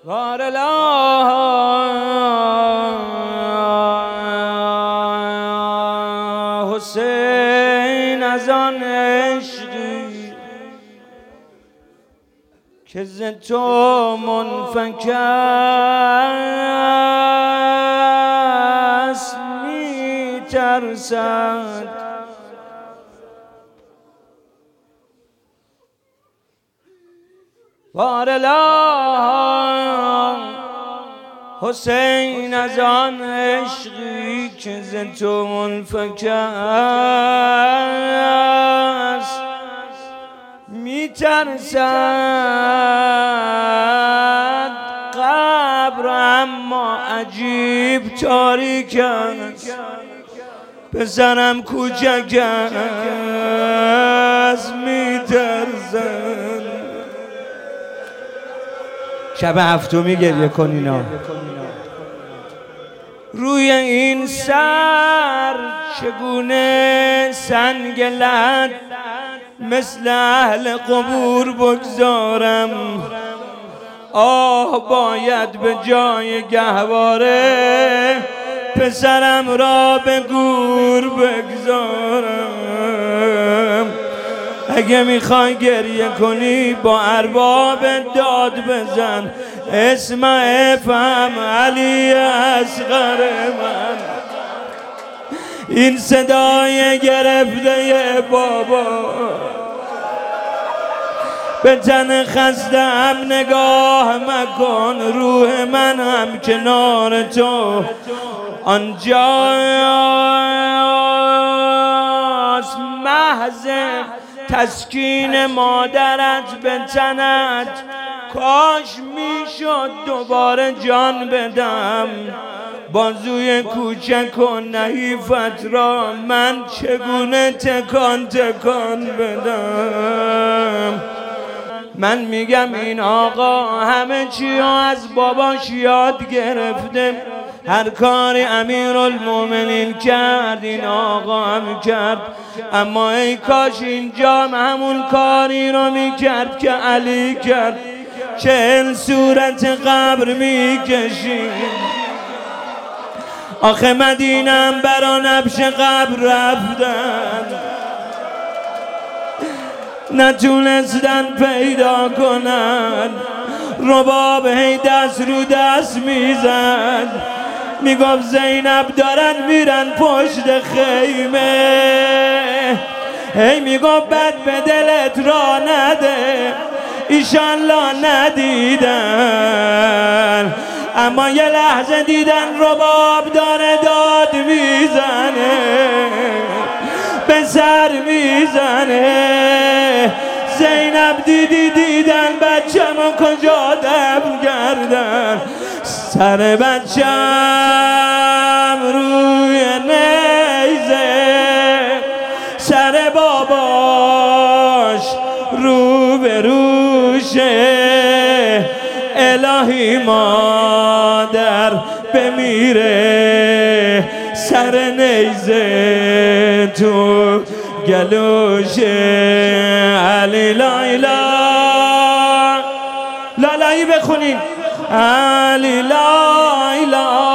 حسین از آن عشقی که ز تو منفک است می ترسد حسین از آن عشقی که ز تو منفک است می ترسد قبر اما عجیب تاریک است پسرم کوچک است می ترسد شب هفتمی گریه کن اینا روی این سر چگونه سنگ لعل مثل اهل قبور بگذارم آه باید به جای گهواره پسرم را به گور بگذارم اگه میخوای گریه کنی با ارباب داد بزن اسمع فهم علی اصغر من این صدای گرفته بابا به تن خستم نگاه مکن روح من هم کنار تو آنجاست محض تسکین مادرت به تنت کاش میشد دوباره جان بدم بازوی کوچک و نحیفت را من چگونه تکان تکان بدم من میگم این آقا همه چی از باباش یاد گرفته هر کاری امیرالمومنین کرد این آقا هم کرد اما ای کاش اینجا همون کاری رو میکرد که علی کرد 40 صورت قبر میکشیم آخه مدینم برا نبش قبر رفتن نتونستن پیدا کنن رباب هی دست رو دست میزد میگفت زینب دارن میرن پشت خیمه هی میگفت بد به دلت را نده ایشالله ندیدن اما یه لحظه دیدن رباب داره داد میزنه به سر میزنه زینب دیدن بچه‌مو کجا دفن کردن سر بچه‌م روی نیزه سر باباش رو به روشه الهی مادر بمیره سر نیزه تو گلوشه علی لا لالایی بخونین علی لا